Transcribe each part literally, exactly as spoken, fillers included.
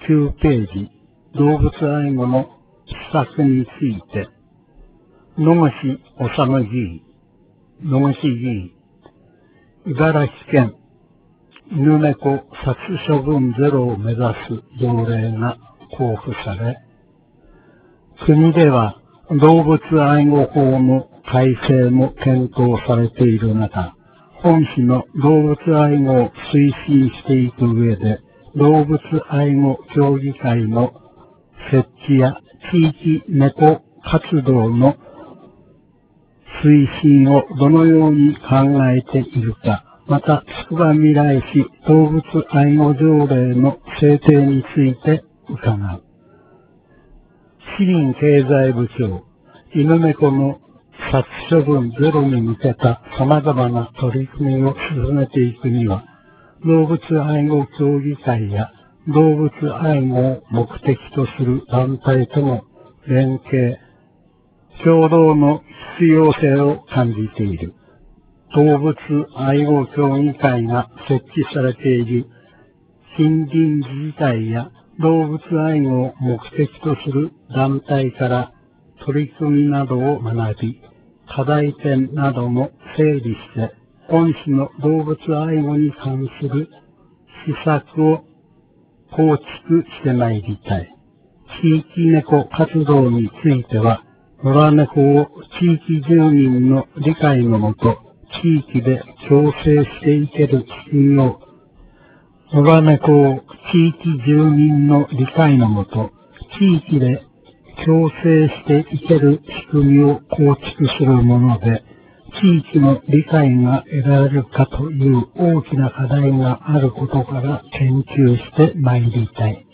きゅうページ、動物愛護の施策について、野越治議員、野越議員、茨城県犬猫殺処分ゼロを目指す条例が公布され、国では動物愛護法の改正も検討されている中、本市の動物愛護を推進していく上で、動物愛護協議会の設置や地域猫活動の推進をどのように考えているか、また、つくばみらい市動物愛護条例の制定について伺う。市民経済部長、犬猫の殺処分ゼロに向けた様々な取り組みを進めていくには、動物愛護協議会や動物愛護を目的とする団体との連携、共同の必要性を感じている。動物愛護協議会が設置されている近隣自治体や動物愛護を目的とする団体から取り組みなどを学び、課題点なども整理して、本市の動物愛護に関する施策を構築してまいりたい。地域猫活動については、野良猫を地域住民の理解のもと、地域で共生していける仕組みを、野良猫を地域住民の理解のもと、地域で共生していける仕組みを構築するもので、地域の理解が得られるかという大きな課題があることから研究してまいりたい。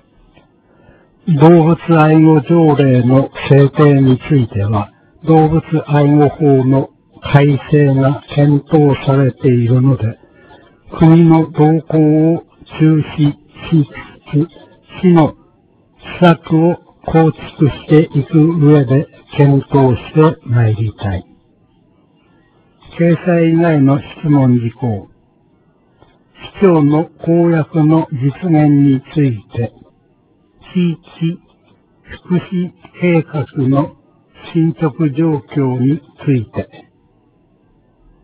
動物愛護条例の制定については、動物愛護法の改正が検討されているので、国の動向を注視しつつ、市の施策を構築していく上で検討してまいりたい。掲載以外の質問事項、市長の公約の実現について、地域福祉計画の進捗状況について、